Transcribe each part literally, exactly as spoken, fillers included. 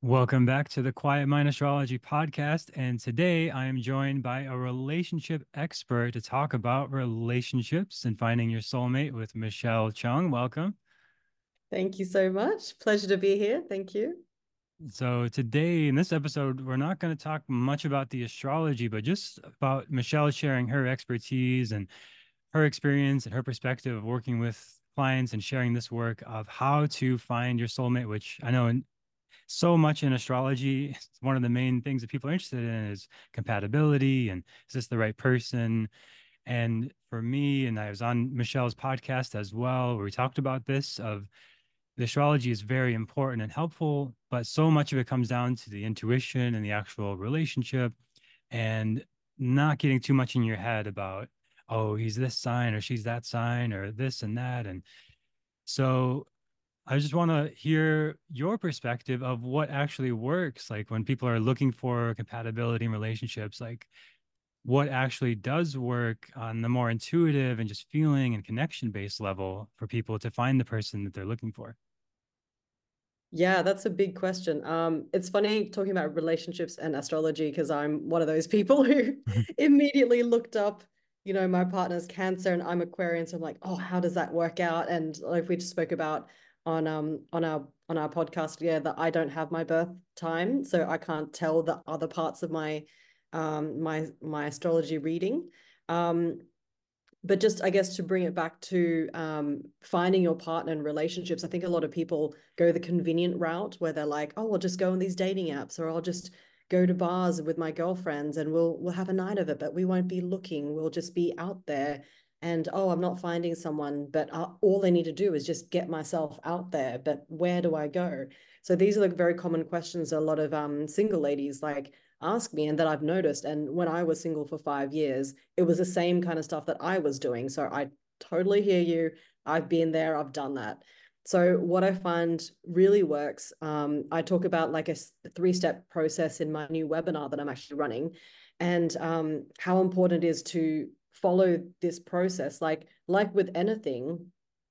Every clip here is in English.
Welcome back to the Quiet Mind Astrology podcast. And today I am joined by a relationship expert to talk about relationships and finding your soulmate with Michelle Chung. Welcome. Thank you so much. Pleasure to be here. Thank you. So, today in this episode, we're not going to talk much about the astrology, but just about Michelle sharing her expertise and her experience and her perspective of working with clients and sharing this work of how to find your soulmate, which I know in so much in astrology. It's one of the main things that people are interested in is compatibility and is this the right person? And for me, and I was on Michelle's podcast as well, where we talked about this of the astrology is very important and helpful, but so much of it comes down to the intuition and the actual relationship and not getting too much in your head about, oh, he's this sign or she's that sign or this and that. And so I just want to hear your perspective of what actually works. Like when people are looking for compatibility in relationships, like what actually does work on the more intuitive and just feeling and connection based level for people to find the person that they're looking for. Yeah, that's a big question. Um, it's funny talking about relationships and astrology because I'm one of those people who immediately looked up, you know, my partner's Cancer and I'm Aquarian, so I'm like, oh, how does that work out? And like we just spoke about on um on our on our podcast, yeah, that I don't have my birth time, so I can't tell the other parts of my um my my astrology reading. Um, but just I guess to bring it back to um, finding your partner in relationships, I think a lot of people go the convenient route where they're like, oh, I'll just go on these dating apps, or I'll just go to bars with my girlfriends and we'll we'll have a night of it, but we won't be looking. We'll just be out there. And oh, I'm not finding someone, but uh, all I need to do is just get myself out there. But where do I go? So these are the very common questions a lot of um, single ladies like ask me and that I've noticed. And when I was single for five years, it was the same kind of stuff that I was doing. So I totally hear you. I've been there, I've done that. So what I find really works, um, I talk about like a three-step process in my new webinar that I'm actually running, and um, how important it is to follow this process. Like like with anything,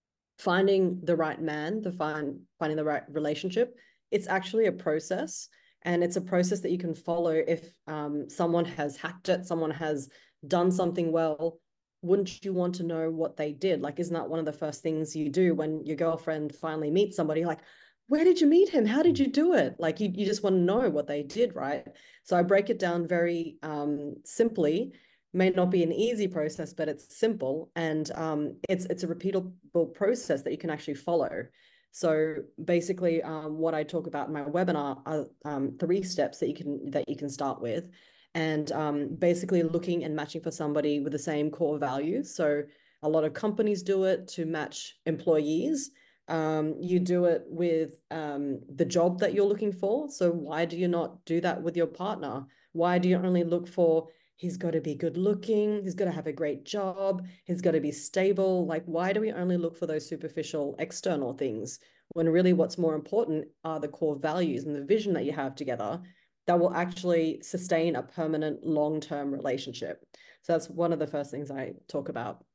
finding the right man, the find finding the right relationship, it's actually a process. And it's a process that you can follow if um, someone has hacked it, someone has done something well. Wouldn't you want to know what they did? Like, isn't that one of the first things you do when your girlfriend finally meets somebody? Like, where did you meet him? How did you do it? Like, you, you just want to know what they did, right? So I break it down very um, simply. May not be an easy process, but it's simple and um, it's it's a repeatable process that you can actually follow. So basically, um, what I talk about in my webinar are um, three steps that you can that you can start with, and um, basically looking and matching for somebody with the same core values. So a lot of companies do it to match employees. Um, you do it with um, the job that you're looking for. So why do you not do that with your partner? Why do you only look for he's got to be good looking, he's got to have a great job, he's got to be stable? Like, why do we only look for those superficial external things when really what's more important are the core values and the vision that you have together that will actually sustain a permanent long-term relationship? So that's one of the first things I talk about.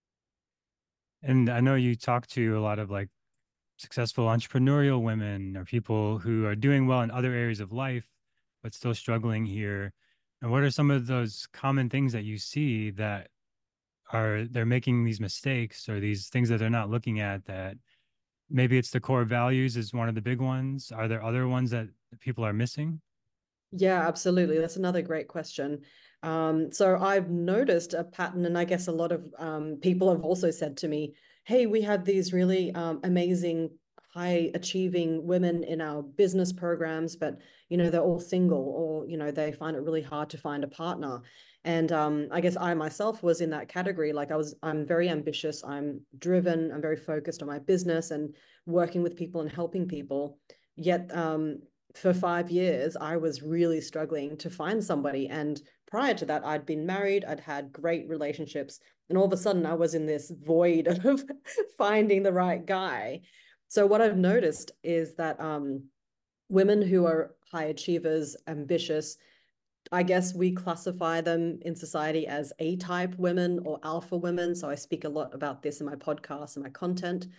And I know you talk to a lot of like successful entrepreneurial women or people who are doing well in other areas of life, but still struggling here. And what are some of those common things that you see that are they're making these mistakes or these things that they're not looking at that maybe it's the core values is one of the big ones. Are there other ones that people are missing? Yeah, absolutely. That's another great question. Um, so I've noticed a pattern, and I guess a lot of um, people have also said to me, "Hey, we have these really um, amazing, high achieving women in our business programs, but you know they're all single, or you know they find it really hard to find a partner." And um, I guess I myself was in that category. Like I was, I'm very ambitious, I'm driven, I'm very focused on my business and working with people and helping people. Yet um, for five years, I was really struggling to find somebody. And prior to that, I'd been married, I'd had great relationships. And all of a sudden, I was in this void of finding the right guy. So, what I've noticed is that um, women who are high achievers, ambitious, I guess we classify them in society as A type women or alpha women. So, I speak a lot about this in my podcast and my content.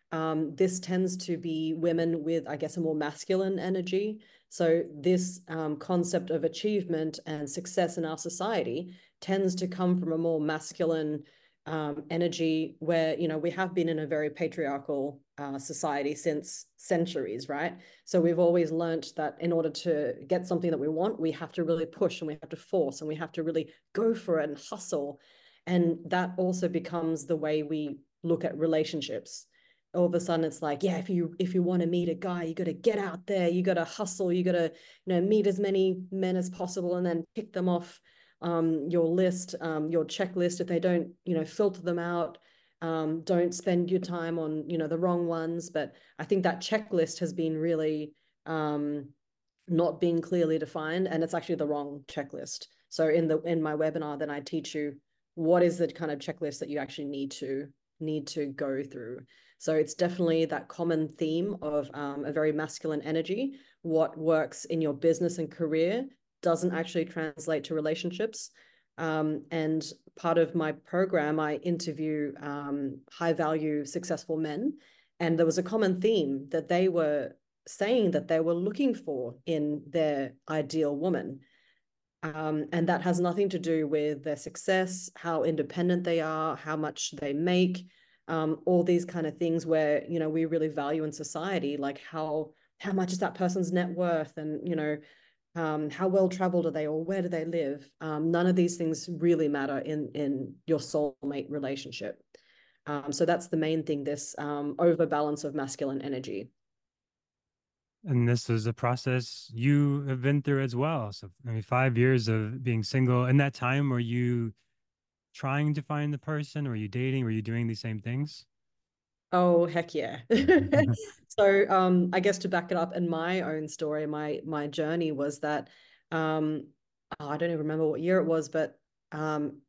um, this tends to be women with, I guess, a more masculine energy. So this um, concept of achievement and success in our society tends to come from a more masculine um, energy where, you know, we have been in a very patriarchal uh, society since centuries, right? So we've always learnt that in order to get something that we want, we have to really push and we have to force and we have to really go for it and hustle. And that also becomes the way we look at relationships. All of a sudden it's like, yeah, if you if you want to meet a guy, you got to get out there, you got to hustle, you got to, you know, meet as many men as possible and then pick them off um, your list, um, your checklist. If they don't, you know, filter them out, um, don't spend your time on, you know, the wrong ones. But I think that checklist has been really um, not being clearly defined, and it's actually the wrong checklist. So in the in my webinar, then I teach you what is the kind of checklist that you actually need to need to go through. So it's definitely that common theme of um, a very masculine energy. What works in your business and career doesn't actually translate to relationships. Um, and part of my program, I interview um, high value, successful men. And there was a common theme that they were saying that they were looking for in their ideal woman. Um, and that has nothing to do with their success, how independent they are, how much they make, um, all these kind of things where, you know, we really value in society, like how how much is that person's net worth, and, you know, um, how well traveled are they, or where do they live? Um, none of these things really matter in in your soulmate relationship. Um, so that's the main thing, this um, overbalance of masculine energy. And this is a process you have been through as well. So, I mean, five years of being single. In that time, were you trying to find the person? Were you dating? Were you doing these same things? Oh, heck yeah. So um, I guess to back it up in my own story, my my journey was that um, oh, I don't even remember what year it was, but um,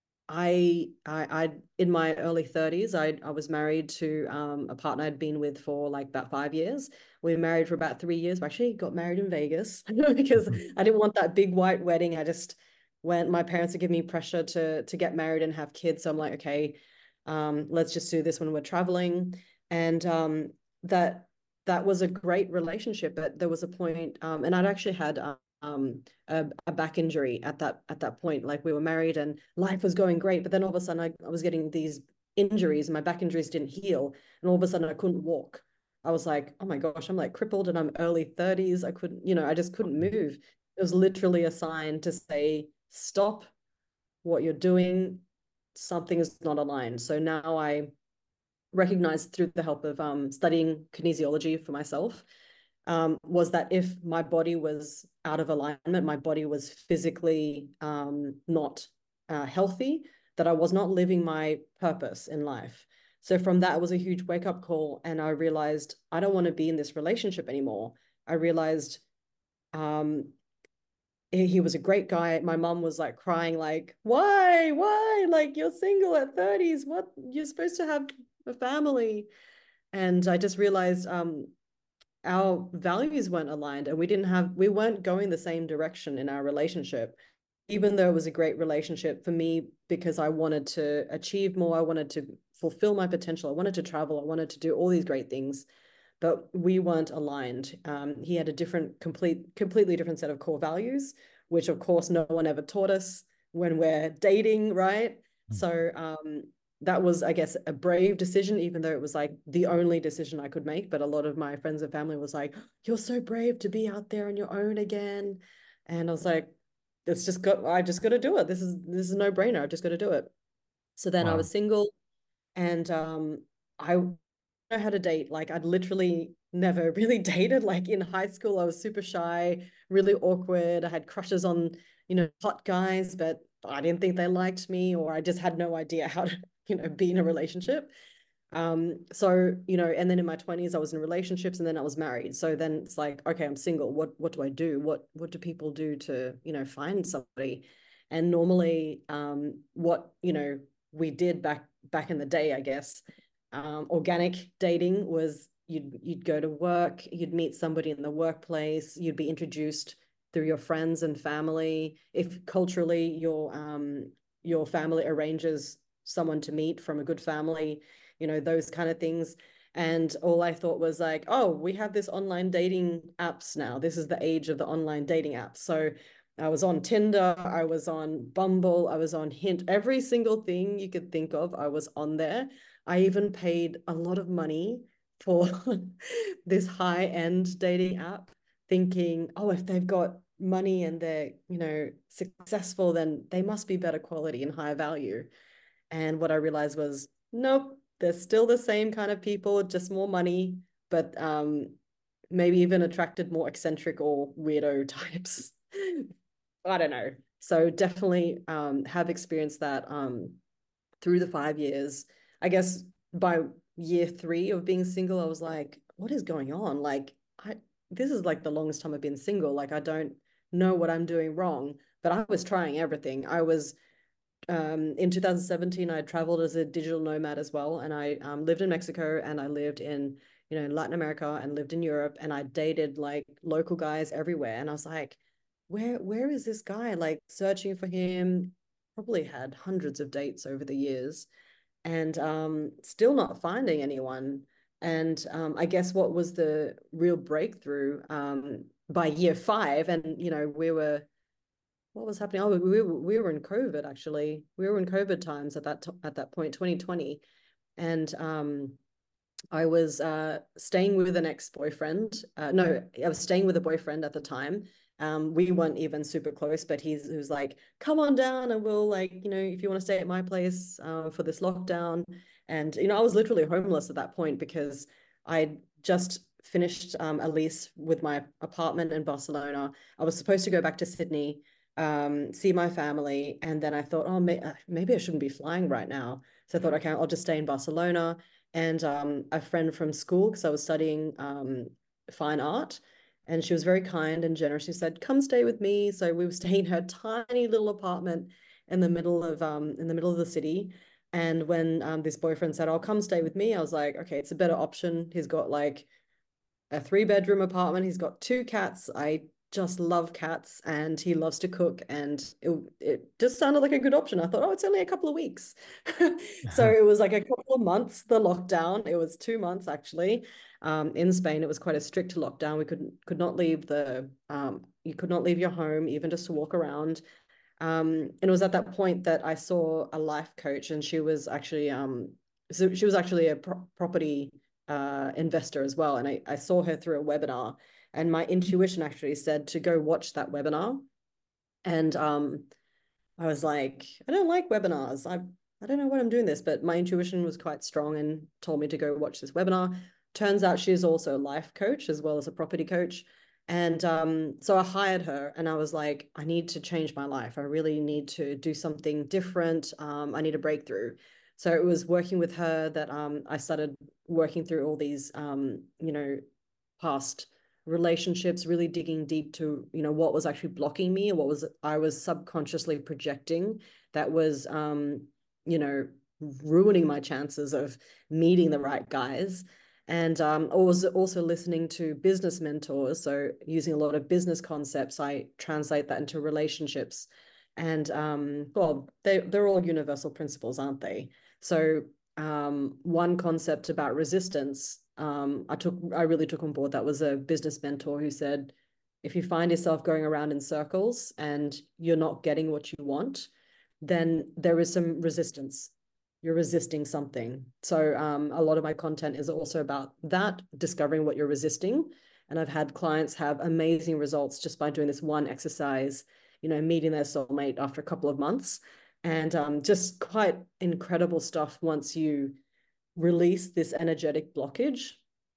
I, I, I, in my early thirties, I, I was married to um, a partner I'd been with for like about five years. We were married for about three years. We actually got married in Vegas because I didn't want that big white wedding. I just went, my parents would give me pressure to, to get married and have kids. So I'm like, okay, um, let's just do this when we're traveling. And um, that, that was a great relationship. But there was a point, um, and I'd actually had um, a, a back injury at that at that point. Like we were married and life was going great, but then all of a sudden I, I was getting these injuries. My back injuries didn't heal, and all of a sudden I couldn't walk. I was like, oh my gosh, I'm like crippled, and I'm early thirties. I couldn't, you know, I just couldn't move. It was literally a sign to say, stop what you're doing. Something is not aligned. So now I recognized through the help of um, studying kinesiology for myself, um, was that if my body was out of alignment, my body was physically um, not uh, healthy, that I was not living my purpose in life. So from that, it was a huge wake up call. And I realized I don't want to be in this relationship anymore. I realized um, he, he was a great guy. My mom was like crying, like, why, why? Like, you're single at thirties. What? You're supposed to have a family. And I just realized um, our values weren't aligned, and we didn't have we weren't going the same direction in our relationship, even though it was a great relationship for me because I wanted to achieve more. I wanted to fulfill my potential. I wanted to travel. I wanted to do all these great things, but we weren't aligned. Um, he had a different complete completely different set of core values, which of course no one ever taught us when we're dating, right? So um that was, I guess, a brave decision, even though it was like the only decision I could make. But a lot of my friends and family was like, you're so brave to be out there on your own again. And I was like, it's just got, I just got to do it. This is, this is a no brainer. I just got to do it. So then I Wow. was single, and um, I know how to date. Like I'd literally never really dated. Like in high school, I was super shy, really awkward. I had crushes on, you know, hot guys, but I didn't think they liked me, or I just had no idea how to, you know, be in a relationship. Um, so, you know, and then in my twenties, I was in relationships, and then I was married. So then it's like, okay, I'm single. What what do I do? What what do people do to, you know, find somebody? And normally, um, what, you know, we did back back in the day, I guess, um, organic dating was you'd you'd go to work, you'd meet somebody in the workplace, you'd be introduced through your friends and family. If culturally your um your family arranges someone to meet from a good family, you know, those kind of things. And all I thought was like, oh, we have this online dating apps now. This is the age of the online dating apps. So I was on Tinder, I was on Bumble, I was on Hint, every single thing you could think of, I was on there. I even paid a lot of money for this high-end dating app, thinking, oh, if they've got money and they're, you know, successful, then they must be better quality and higher value. And what I realized was, nope, they're still the same kind of people, just more money, but um, maybe even attracted more eccentric or weirdo types. I don't know. So definitely um, have experienced that um, through the five years. I guess by year three of being single, I was like, what is going on? Like, I this is like the longest time I've been single. Like, I don't know what I'm doing wrong, but I was trying everything. I was um, in two thousand seventeen, I traveled as a digital nomad as well, and I um, lived in Mexico and I lived in you know Latin America and lived in Europe, and I dated like local guys everywhere, and I was like, where where is this guy? Like searching for him, probably had hundreds of dates over the years, and um, still not finding anyone. And um, I guess what was the real breakthrough um, by year five, and you know we were what was happening? Oh, we were we were in COVID actually. We were in COVID times at that at that point, twenty twenty, and um, I was uh, staying with an ex-boyfriend. Uh, no, I was staying with a boyfriend at the time. Um, we weren't even super close, but he's he was like, "Come on down, and we'll like, you know, if you want to stay at my place uh, for this lockdown." And you know, I was literally homeless at that point because I just finished um, a lease with my apartment in Barcelona. I was supposed to go back to Sydney, um, see my family, and then I thought, oh, may maybe I shouldn't be flying right now. So I thought, okay, I'll just stay in Barcelona, and um, a friend from school because I was studying um, fine art. And she was very kind and generous. She said, "Come stay with me." So we were staying in her tiny little apartment in the middle of um, in the middle of the city. And when um, this boyfriend said, "I'll come stay with me," I was like, "Okay, it's a better option." He's got like a three bedroom apartment. He's got two cats. I just love cats and he loves to cook. And it, it just sounded like a good option. I thought, oh, it's only a couple of weeks. So it was like a couple of months, the lockdown. It was two months actually. Um, in Spain, it was quite a strict lockdown. We could could not leave the um, you could not leave your home, even just to walk around. Um, and it was at that point that I saw a life coach, and she was actually um, so she was actually a pro property uh, investor as well. And I, I saw her through a webinar, and my intuition actually said to go watch that webinar. And um, I was like, I don't like webinars. I I don't know what I'm doing this, but my intuition was quite strong and told me to go watch this webinar. Turns out she's also a life coach as well as a property coach. And um, so I hired her and I was like, I need to change my life. I really need to do something different. Um, I need a breakthrough. So it was working with her that um, I started working through all these, um, you know, past relationships, really digging deep to, you know, what was actually blocking me and what was I was subconsciously projecting that was, um, you know, ruining my chances of meeting the right guys. And um, I was also listening to business mentors. So using a lot of business concepts, I translate that into relationships. And um, well, they, they're all universal principles, aren't they? So um, one concept about resistance, um, I took, I really took on board. That was a business mentor who said, if you find yourself going around in circles and you're not getting what you want, then there is some resistance. You're resisting something. So um, a lot of my content is also about that, discovering what you're resisting. And I've had clients have amazing results just by doing this one exercise, you know, meeting their soulmate after a couple of months. And um, just quite incredible stuff once you release this energetic blockage.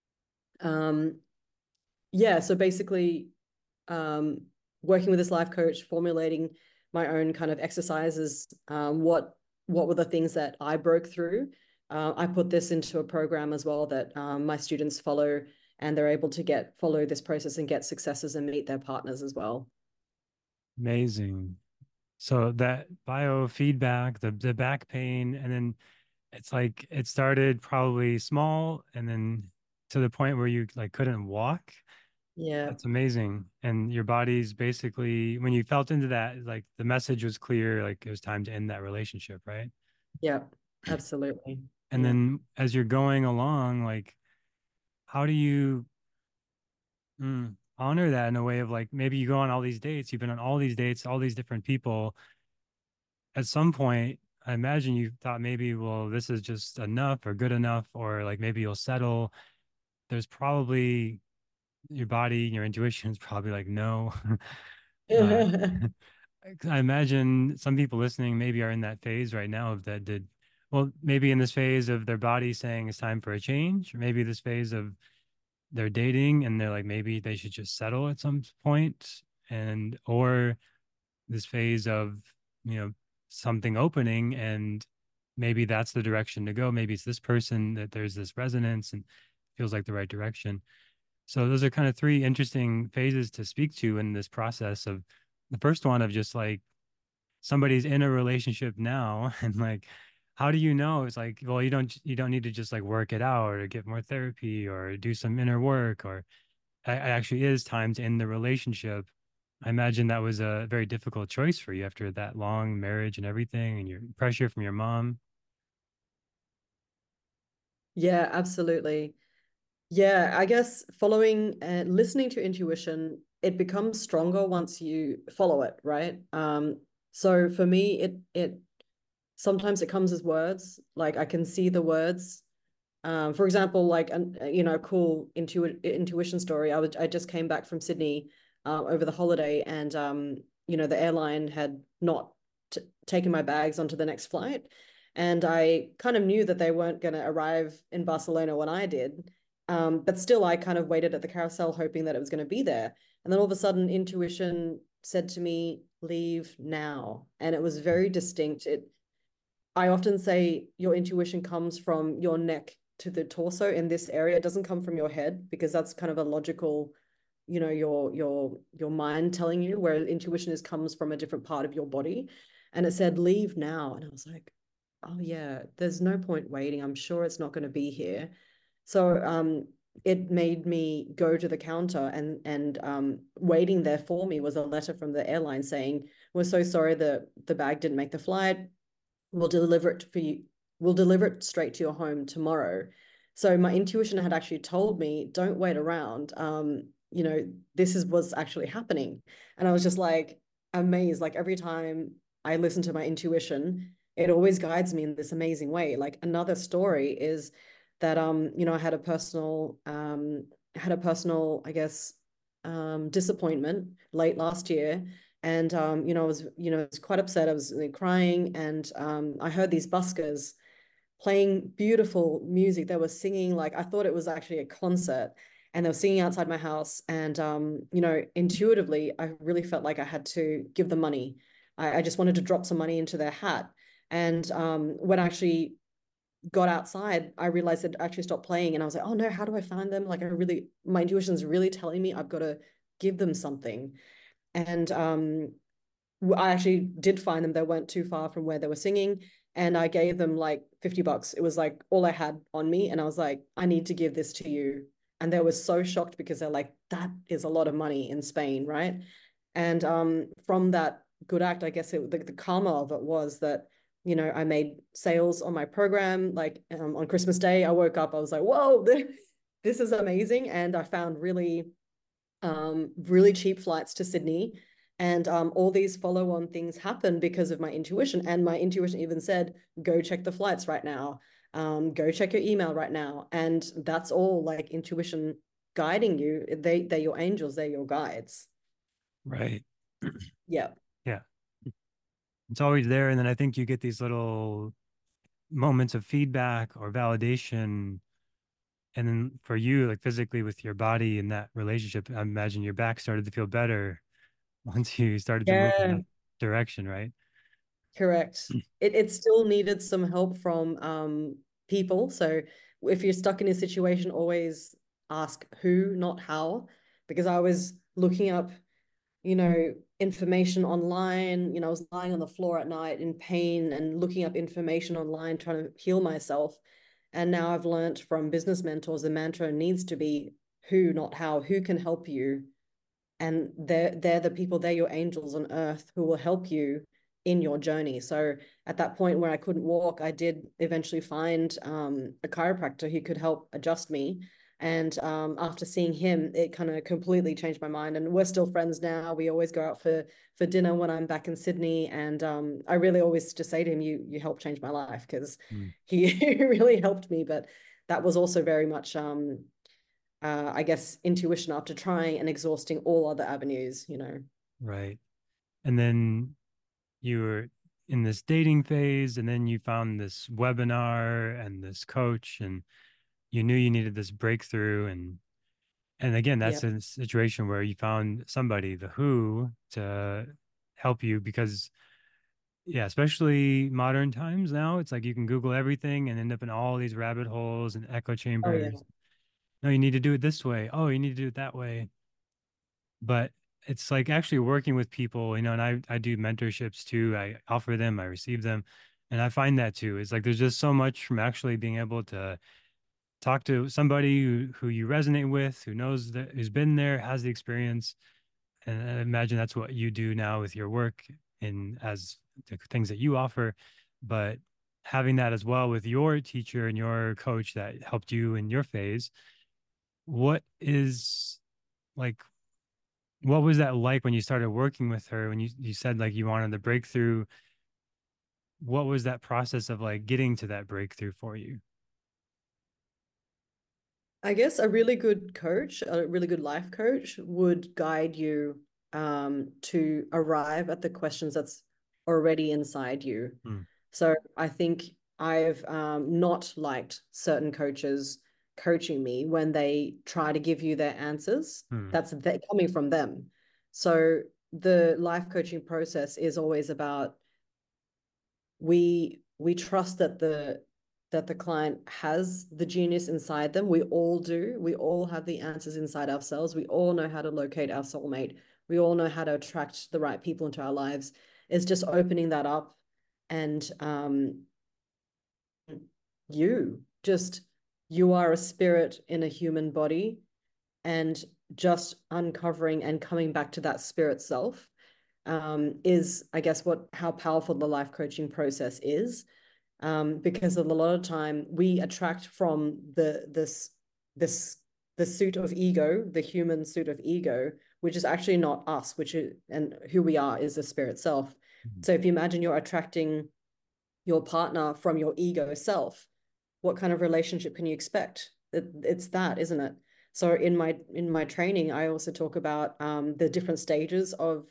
Um, yeah, so basically, um, working with this life coach, formulating my own kind of exercises. Um, what what were the things that I broke through? Uh, I put this into a program as well that um, my students follow, and they're able to get follow this process and get successes and meet their partners as well. Amazing. So that biofeedback, the the back pain, and then it's like it started probably small and then to the point where you like couldn't walk. Yeah, That's amazing. And your body's basically when you felt into that, like the message was clear, like it was time to end that relationship, right? yeah, absolutely. And Yeah. then as you're going along, like how do you mm, honor that in a way of like maybe you go on all these dates, you've been on all these dates, all these different people. At some point, I imagine you thought maybe, well, this is just enough or good enough, or like maybe you'll settle. There's probably your body, your intuition is probably like, no. uh, I imagine some people listening maybe are in that phase right now of that did, well, maybe in this phase of their body saying it's time for a change, or maybe this phase of they're dating and they're like, maybe they should just settle at some point, and, or this phase of, you know, something opening and maybe that's the direction to go. Maybe it's this person that there's this resonance and feels like the right direction. So those are kind of three interesting phases to speak to in this process of the first one of just like somebody's in a relationship now and like how do you know? It's like, well, you don't you don't need to just like work it out or get more therapy or do some inner work, or it actually is time to end the relationship. I imagine that was a very difficult choice for you after that long marriage and everything and your pressure from your mom. Yeah, absolutely. Yeah, I guess following and listening to intuition, it becomes stronger once you follow it, right? Um, so for me, it it sometimes it comes as words, like I can see the words. Um, for example, like an you know, a cool intu intuition story. I was I just came back from Sydney uh, over the holiday, and um, you know, the airline had not t taken my bags onto the next flight, and I kind of knew that they weren't going to arrive in Barcelona when I did. Um, but still, I kind of waited at the carousel hoping that it was going to be there. And then all of a sudden, intuition said to me, "Leave now," and it was very distinct. It I often say your intuition comes from your neck to the torso in this area. It doesn't come from your head because that's kind of a logical, you know, your your your mind telling you, where intuition is comes from a different part of your body. And it said, leave now. And I was like, oh yeah, there's no point waiting. I'm sure it's not going to be here. So um it made me go to the counter, and and um waiting there for me was a letter from the airline saying, we're so sorry the the bag didn't make the flight, we'll deliver it for you, we'll deliver it straight to your home tomorrow. So my intuition had actually told me, don't wait around. Um, you know, this is what's actually happening. And I was just like amazed. Like every time I listen to my intuition, it always guides me in this amazing way. Like another story is that um, you know, I had a personal um had a personal, I guess, um disappointment late last year, and um, you know, I was, you know, I was quite upset. I was like, crying, and um, I heard these buskers playing beautiful music. They were singing like I thought it was actually a concert, and they were singing outside my house. And um, you know, intuitively, I really felt like I had to give them money. I, I just wanted to drop some money into their hat. And um, when I actually got outside, I realized it actually stopped playing, and I was like, oh no, how do I find them? Like I really, my intuition is really telling me I've got to give them something. And um, I actually did find them. They weren't too far from where they were singing. And I gave them like fifty bucks. It was like all I had on me. And I was like, I need to give this to you. And they were so shocked because they're like, that is a lot of money in Spain, right? And um, from that good act, I guess it, the, the karma of it was that, you know, I made sales on my program. Like um, on Christmas Day, I woke up, I was like, whoa, this is amazing. And I found really um, really cheap flights to Sydney. And um, all these follow on things happen because of my intuition. And my intuition even said, go check the flights right now, um, go check your email right now. And that's all like intuition guiding you. They, they're your angels, they're your guides. Right. Yeah. Yeah. It's always there. And then I think you get these little moments of feedback or validation. And then for you, like physically with your body in that relationship, I imagine your back started to feel better once you started to move in that Yeah. direction, right? Correct. It it still needed some help from um people. So if you're stuck in a situation, always ask who, not how, because I was looking up, you know, information online. You know, I was lying on the floor at night in pain and looking up information online, trying to heal myself. And now I've learned from business mentors the mantra needs to be who, not how. Who can help you? And they're they're the people, they're your angels on earth who will help you in your journey. So at that point where I couldn't walk, I did eventually find um, a chiropractor who could help adjust me. And um, after seeing him, it kind of completely changed my mind. And we're still friends now. We always go out for for dinner when I'm back in Sydney. And um, I really always just say to him, "You you helped change my life," because Mm. he really helped me. But that was also very much, um, uh, I guess, intuition after trying and exhausting all other avenues. You know. Right. And then you were in this dating phase, and then you found this webinar and this coach, and you knew you needed this breakthrough. And and again, Yeah. that's a situation where you found somebody, the who, to help you because yeah, especially modern times now, it's like you can Google everything and end up in all these rabbit holes and echo Oh yeah. chambers. No, you need to do it this way. Oh, you need to do it that way. But it's like actually working with people, you know, and I I do mentorships too. I offer them, I receive them, and I find that too. It's like there's just so much from actually being able to talk to somebody who, who you resonate with, who knows that who's been there, has the experience. And I imagine that's what you do now with your work and as the things that you offer. But having that as well with your teacher and your coach that helped you in your phase, what is like what was that like when you started working with her, when you, you said like you wanted the breakthrough? What was that process of like getting to that breakthrough for you? I guess a really good coach, a really good life coach, would guide you um, to arrive at the questions that's already inside you. Hmm. So I think I've um, not liked certain coaches coaching me when they try to give you their answers. Hmm. That's they coming from them. So the life coaching process is always about we we trust that the that the client has the genius inside them. We all do. We all have the answers inside ourselves. We all know how to locate our soulmate. We all know how to attract the right people into our lives. It's just opening that up and um you just you are a spirit in a human body, and just uncovering and coming back to that spirit self um, is, I guess, what how powerful the life coaching process is. Um, because a lot of time we attract from the this this the suit of ego, the human suit of ego, which is actually not us, which is and who we are is the spirit self. Mhm. So if you imagine you're attracting your partner from your ego self, what kind of relationship can you expect? It, it's that, isn't it? So in my in my training, I also talk about um, the different stages of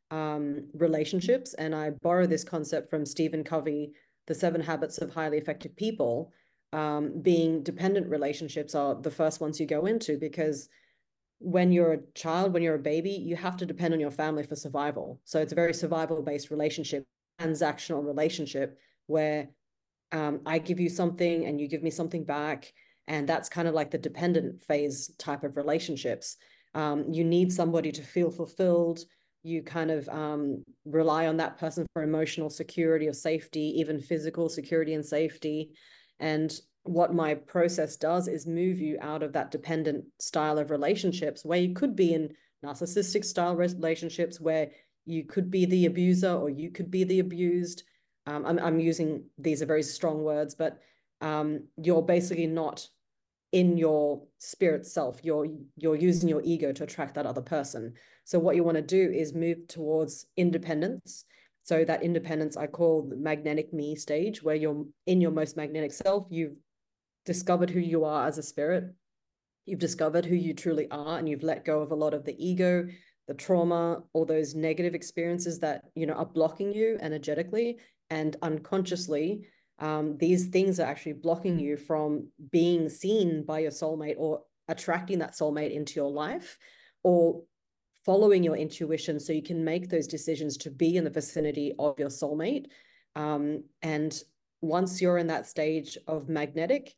um, relationships, and I borrow this concept from Stephen Covey, The Seven Habits of Highly Effective People. Um, being dependent relationships are the first ones you go into because when you're a child, when you're a baby, you have to depend on your family for survival. So it's a very survival based relationship, transactional relationship where um, I give you something and you give me something back. And that's kind of like the dependent phase type of relationships. Um, you need somebody to feel fulfilled. You kind of um, rely on that person for emotional security or safety, even physical security and safety. And what my process does is move you out of that dependent style of relationships where you could be in narcissistic style relationships where you could be the abuser or you could be the abused. um, I'm, I'm using these are very strong words, but um, you're basically not in your spirit self. You're you're using your ego to attract that other person. So what you want to do is move towards independence. So that independence I call the magnetic me stage, where you're in your most magnetic self. You've discovered who you are as a spirit. You've discovered who you truly are, and you've let go of a lot of the ego, the trauma, all those negative experiences that you know are blocking you energetically and unconsciously. Um, these things are actually blocking you from being seen by your soulmate or attracting that soulmate into your life, or following your intuition so you can make those decisions to be in the vicinity of your soulmate. Um, and once you're in that stage of magnetic,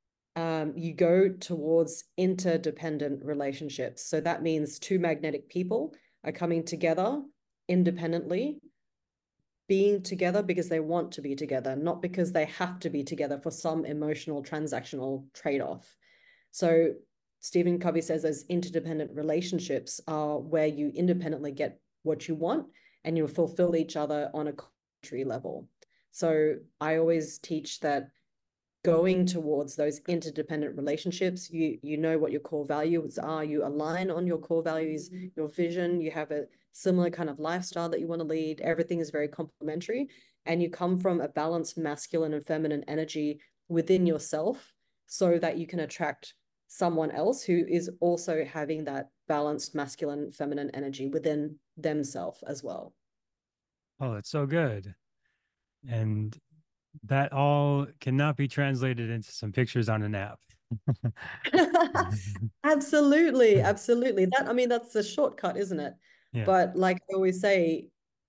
um, you go towards interdependent relationships. So that means two magnetic people are coming together independently, being together because they want to be together, not because they have to be together for some emotional transactional trade-off. So Stephen Covey says those interdependent relationships are where you independently get what you want and you fulfill each other on a country level. So I always teach that going towards those interdependent relationships. You you know what your core values are. You align on your core values, your vision. You have a similar kind of lifestyle that you want to lead. Everything is very complementary, and you come from a balanced masculine and feminine energy within yourself, so that you can attract someone else who is also having that balanced masculine feminine energy within themselves as well. Oh, it's so good. And that all cannot be translated into some pictures on an app. Absolutely, absolutely. That, I mean, that's a shortcut, isn't it? Yeah. But like I always say,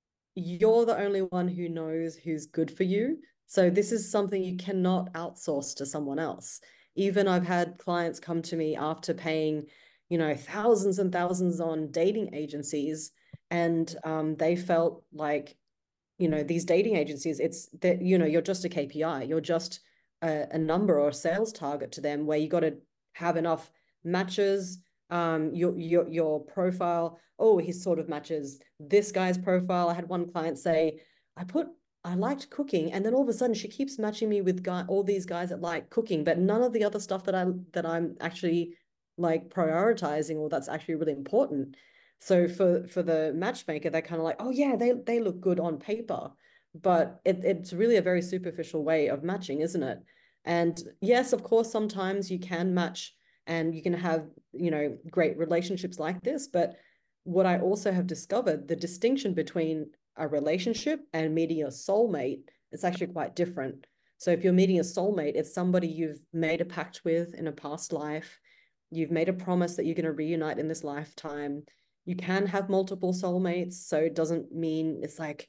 you're the only one who knows who's good for you. So this is something you cannot outsource to someone else. Even I've had clients come to me after paying, you know, thousands and thousands on dating agencies, and um, they felt like, you know, these dating agencies, it's that, you know, you're just a K P I, you're just a, a number or a sales target to them, where you got to have enough matches. Um, your your your profile, oh, he sort of matches this guy's profile. I had one client say, I put I liked cooking, and then all of a sudden she keeps matching me with guy all these guys that like cooking, but none of the other stuff that I that I'm actually like prioritizing, or that's actually really important. So for for the matchmaker, they're kind of like, oh yeah, they they look good on paper, but it, it's really a very superficial way of matching, isn't it? And yes, of course, sometimes you can match and you can have, you know, great relationships like this. But what I also have discovered, the distinction between a relationship and meeting a soulmate, it's actually quite different. So if you're meeting a soulmate, it's somebody you've made a pact with in a past life. You've made a promise that you're going to reunite in this lifetime. You can have multiple soulmates, so it doesn't mean it's like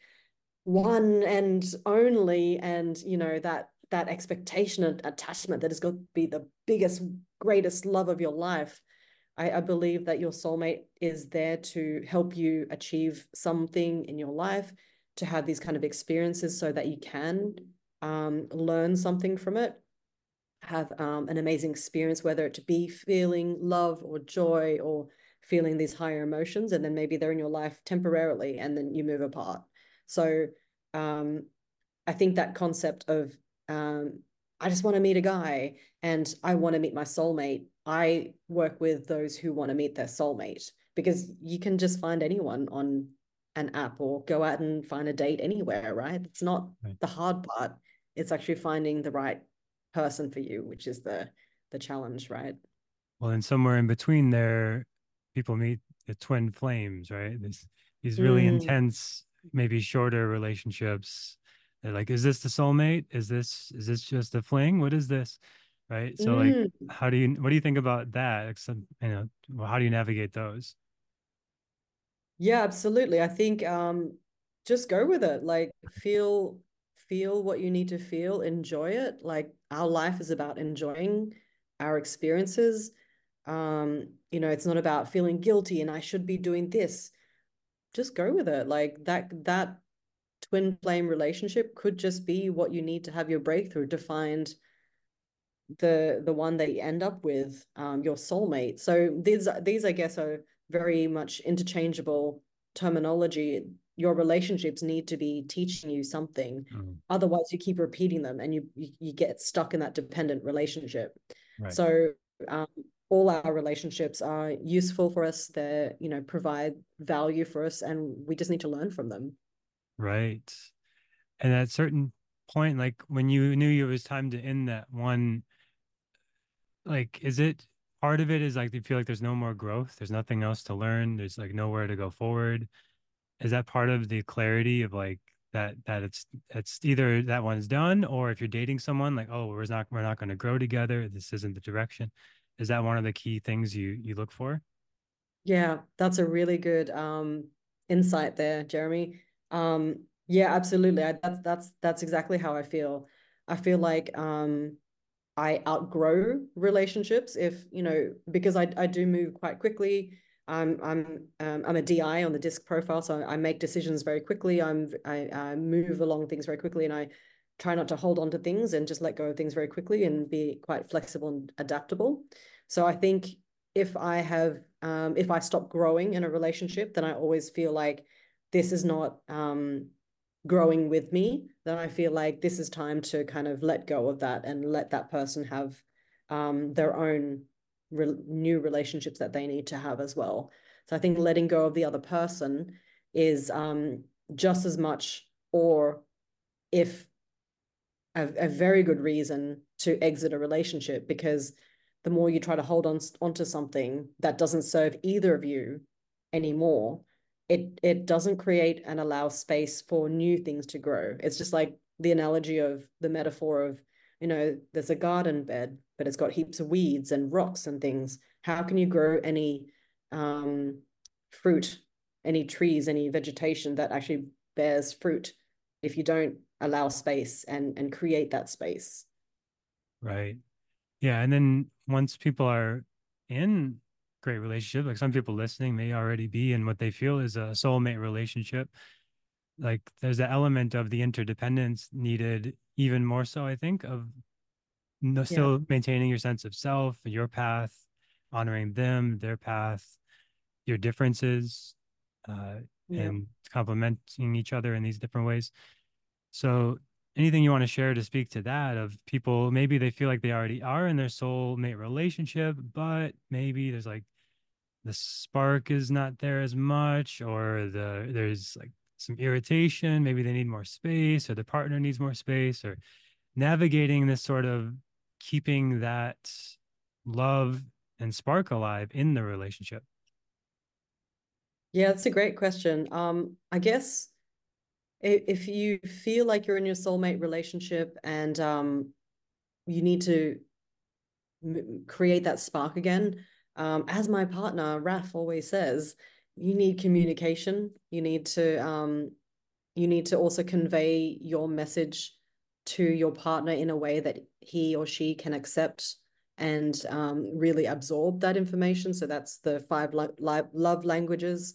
one and only, and you know that that expectation and attachment that is going to be the biggest, greatest love of your life. I, I believe that your soulmate is there to help you achieve something in your life, to have these kind of experiences so that you can um, learn something from it, have um, an amazing experience, whether it to be feeling love or joy or feeling these higher emotions, and then maybe they're in your life temporarily and then you move apart. So um, I think that concept of um, I just want to meet a guy and I want to meet my soulmate. I work with those who want to meet their soulmate, because you can just find anyone on an app or go out and find a date anywhere, right? It's not Right. the hard part. It's actually finding the right person for you, which is the the challenge, right? Well, and somewhere in between there, people meet the twin flames, right? These these really Mm, intense, maybe shorter relationships. They're like, is this the soulmate? Is this is this just a fling? What is this? Right. So like, mm. how do you what do you think about that? Like some, you know, well, how do you navigate those? Yeah, absolutely. I think um just go with it. Like feel feel what you need to feel, enjoy it. Like our life is about enjoying our experiences. Um, you know, it's not about feeling guilty and I should be doing this. Just go with it. Like that that twin flame relationship could just be what you need to have your breakthrough, to find the the one that you end up with, um, your soulmate. So these these I guess are very much interchangeable terminology. Your relationships need to be teaching you something. Mm, Otherwise, you keep repeating them and you you, you get stuck in that dependent relationship. right. So um, all our relationships are useful for us. They, you know, provide value for us, and we just need to learn from them. Right. And at a certain point, like when you knew it was time to end that one, like, is it part of it is like you feel like there's no more growth, there's nothing else to learn, there's like nowhere to go forward? Is that part of the clarity of like that that it's it's either that one's done, or if you're dating someone, like, oh, we're not we're not going to grow together, this isn't the direction? Is that one of the key things you you look for? Yeah, that's a really good um insight there, Jeremy. Um yeah, absolutely. I, that's that's that's exactly how I feel. I feel like um I outgrow relationships if, you know, because I I do move quite quickly. I'm I'm um, I'm a D I on the disc profile, so I make decisions very quickly. I'm I, I move along things very quickly, and I try not to hold on to things and just let go of things very quickly and be quite flexible and adaptable. So I think if I have um, if I stop growing in a relationship, then I always feel like this is not um, growing with me, then I feel like this is time to kind of let go of that and let that person have um, their own re new relationships that they need to have as well. So I think letting go of the other person is um, just as much, or if a, a very good reason to exit a relationship, because the more you try to hold on onto something that doesn't serve either of you anymore, it it doesn't create and allow space for new things to grow. It's just like the analogy of the metaphor of, you know, there's a garden bed, but it's got heaps of weeds and rocks and things. How can you grow any um, fruit, any trees, any vegetation that actually bears fruit if you don't allow space and and create that space? Right. Yeah. And then once people are in great relationship, like some people listening may already be in what they feel is a soulmate relationship. Like there's the element of the interdependence needed even more so, I think, of no, Yeah, still maintaining your sense of self, your path, honoring them, their path, your differences, uh, yeah. and complementing each other in these different ways. So, anything you want to share to speak to that of people, maybe they feel like they already are in their soulmate relationship, but maybe there's like the spark is not there as much, or the there's like some irritation, maybe they need more space, or the partner needs more space, or navigating this sort of keeping that love and spark alive in the relationship. Yeah, that's a great question. Um, I guess if you feel like you're in your soulmate relationship and um, you need to create that spark again, um, as my partner Raf always says, you need communication. You need to um, you need to also convey your message to your partner in a way that he or she can accept and um, really absorb that information. So that's the five lo love languages,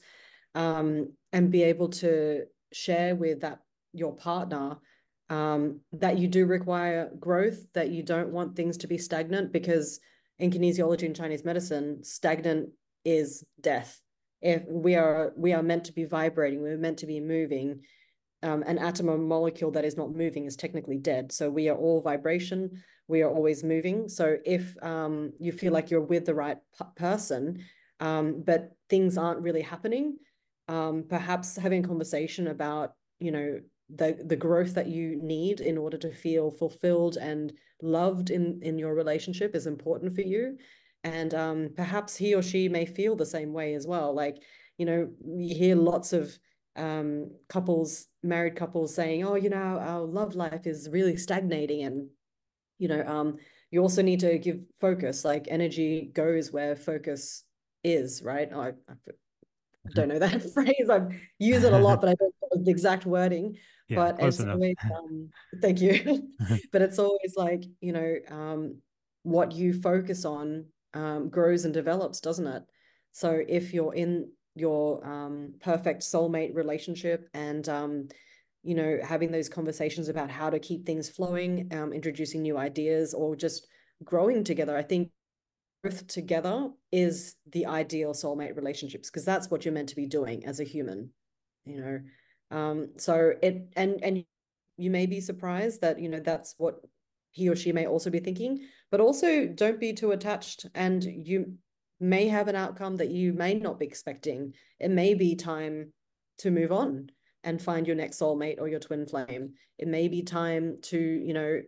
um, and be able to share with that your partner um, that you do require growth, that you don't want things to be stagnant, because in kinesiology and Chinese medicine, stagnant is death. If we are we are meant to be vibrating, we're meant to be moving. Um, an atom or molecule that is not moving is technically dead. So we are all vibration. We are always moving. So if um, you feel like you're with the right person, um, but things aren't really happening, um, perhaps having a conversation about, you know, the the growth that you need in order to feel fulfilled and loved in in your relationship is important for you. And um, perhaps he or she may feel the same way as well. Like, you know, you hear lots of um, couples, married couples saying, oh, you know, our love life is really stagnating. And, you know, um, you also need to give focus, like energy goes where focus is, right? Oh, I, I don't know that phrase. I've used it a lot, but I don't know the exact wording. Yeah, But close it's enough. always, um, thank you. But it's always like, you know, um, what you focus on um, grows and develops, doesn't it? So if you're in your um, perfect soulmate relationship and, um, you know, having those conversations about how to keep things flowing, um, introducing new ideas, or just growing together, I think growth together is the ideal soulmate relationships, because that's what you're meant to be doing as a human, you know. Um so it and and you may be surprised that, you know, that's what he or she may also be thinking, but also don't be too attached, and you may have an outcome that you may not be expecting. It may be time to move on and find your next soulmate or your twin flame. It may be time to, you know,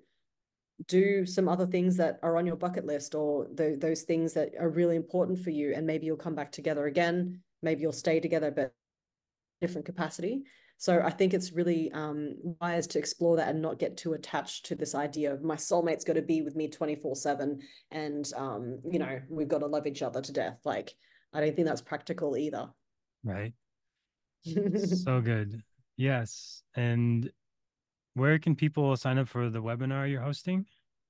do some other things that are on your bucket list, or the, those things that are really important for you, and maybe you'll come back together again, maybe you'll stay together but different capacity. So I think it's really um, wise to explore that and not get too attached to this idea of my soulmate's got to be with me twenty-four seven, and um, you know, we've got to love each other to death. Like, I don't think that's practical either. Right. So good. Yes. And where can people sign up for the webinar you're hosting?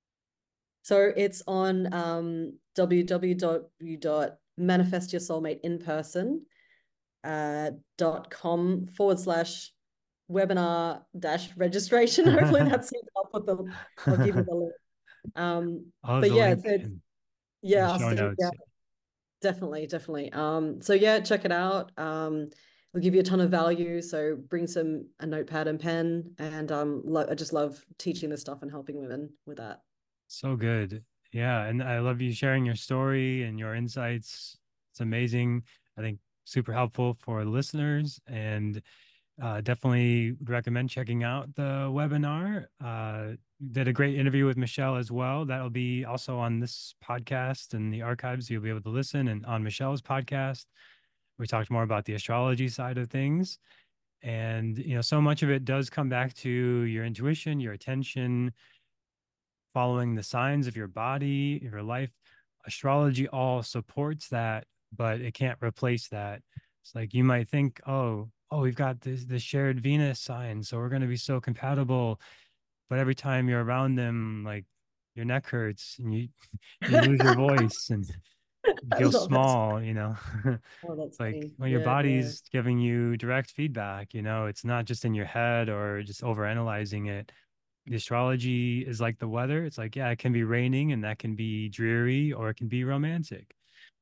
So it's on um, w w w dot manifest your soulmate in person uh, dot com forward slash webinar dash registration. Hopefully that's it. I'll put the, I'll give you the link. Um, I'll have but the yeah, it's, link it's in the yeah, I'll show send, yeah, notes. definitely, definitely. Um, so yeah, check it out. Um, it'll give you a ton of value. So bring some a notepad and pen, and um, lo I just love teaching this stuff and helping women with that. So good. Yeah. And I love you sharing your story and your insights. It's amazing. I think super helpful for listeners, and uh, definitely would recommend checking out the webinar. Uh, did a great interview with Michelle as well. That'll be also on this podcast and the archives. You'll be able to listen, and on Michelle's podcast. We talked more about the astrology side of things. And, you know, so much of it does come back to your intuition, your attention, following the signs of your body, your life. Astrology all supports that, but it can't replace that. It's like you might think, oh, oh, we've got this this shared Venus sign, so we're going to be so compatible. But every time you're around them, like your neck hurts and you you lose your voice and you I feel love it. small, you know. Oh, that's Like funny. when your Yeah, yeah, body's giving you direct feedback, you know, it's not just in your head or just overanalyzing it. The astrology is like the weather. It's like, yeah, it can be raining and that can be dreary or it can be romantic.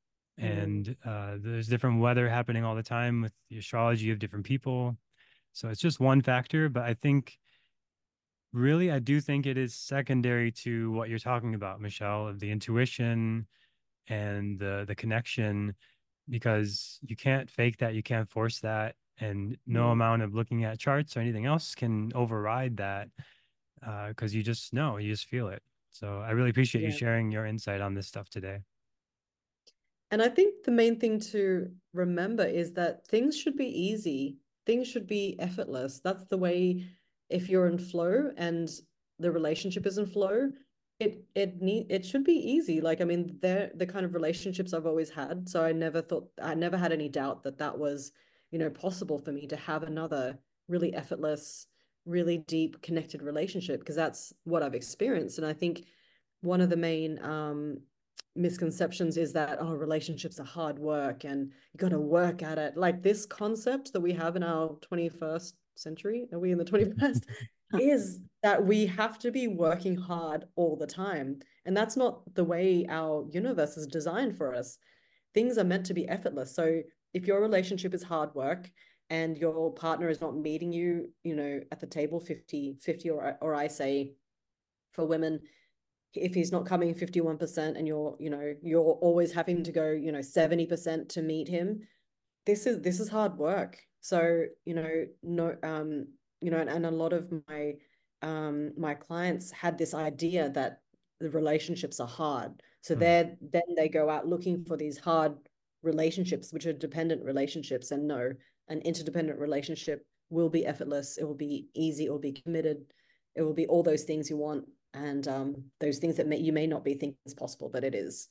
mm, And uh, there's different weather happening all the time with the astrology of different people. So it's just one factor, but I think really, I do think it is secondary to what you're talking about, Michelle, of the intuition and the the connection, because you can't fake that, you can't force that, and no mm, amount of looking at charts or anything else can override that, because uh, you just know, you just feel it. So I really appreciate you yeah. sharing your insight on this stuff today. And I think the main thing to remember is that things should be easy. Things should be effortless. That's the way, if you're in flow and the relationship is in flow, it it need it should be easy. Like, I mean, they're the kind of relationships I've always had. So I never thought I never had any doubt that that was, you know, possible for me to have another really effortless, really deep connected relationship, because that's what I've experienced. And I think one of the main um misconceptions is that, oh, relationships are hard work and you got to work at it. Like, this concept that we have in our twenty-first century, are we in the twenty-first, is that we have to be working hard all the time. And that's not the way our universe is designed for us. Things are meant to be effortless. So if your relationship is hard work and your partner is not meeting you, you know, at the table fifty fifty, or or I say, for women, if he's not coming fifty-one percent and you're, you know, you're always having to go, you know, seventy percent to meet him, this is this is hard work. So, you know, no, um, you know, and, and a lot of my um my clients had this idea that the relationships are hard. So Hmm. they're then they go out looking for these hard relationships, which are dependent relationships. And no, an interdependent relationship will be effortless, it will be easy, it will be committed, it will be all those things you want, and um those things that may, you may not be thinking is possible, but it is.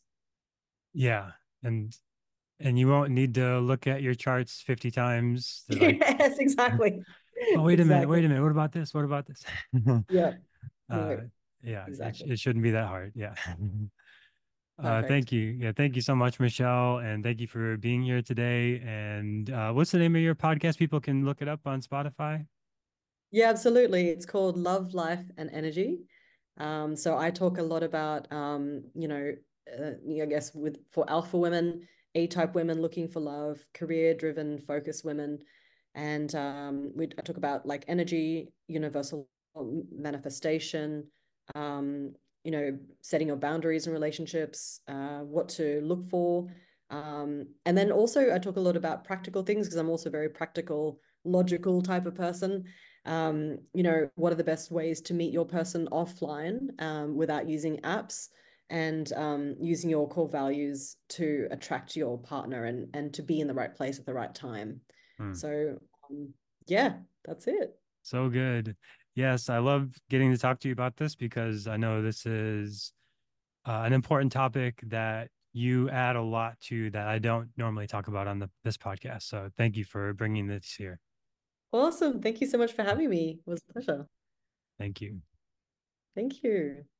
Yeah. And and you won't need to look at your charts fifty times to like, Yes, exactly. oh, wait a minute, Exactly. wait a minute, what about this, what about this? Yeah. uh No, yeah, it, exactly. it shouldn't be that hard. Yeah. Uh, Perfect. thank you. Yeah, thank you so much, Michelle, and thank you for being here today. And uh, what's the name of your podcast? People can look it up on Spotify. Yeah, absolutely. It's called Love, Life, and Energy. Um, so I talk a lot about, um, you know, uh, I guess with for alpha women, A-type women looking for love, career-driven, focused women, and um, we I talk about like energy, universal manifestation, um, you know, setting your boundaries in relationships, uh, what to look for, um, and then also I talk a lot about practical things, because I'm also a very practical, logical type of person. Um, you know, what are the best ways to meet your person offline, um, without using apps, and um, using your core values to attract your partner, and and to be in the right place at the right time. Hmm. So um, yeah, that's it. So good. Yes, I love getting to talk to you about this because I know this is uh, an important topic that you add a lot to that I don't normally talk about on the this podcast. So thank you for bringing this here. Awesome. Thank you so much for having me. It was a pleasure. Thank you. Thank you.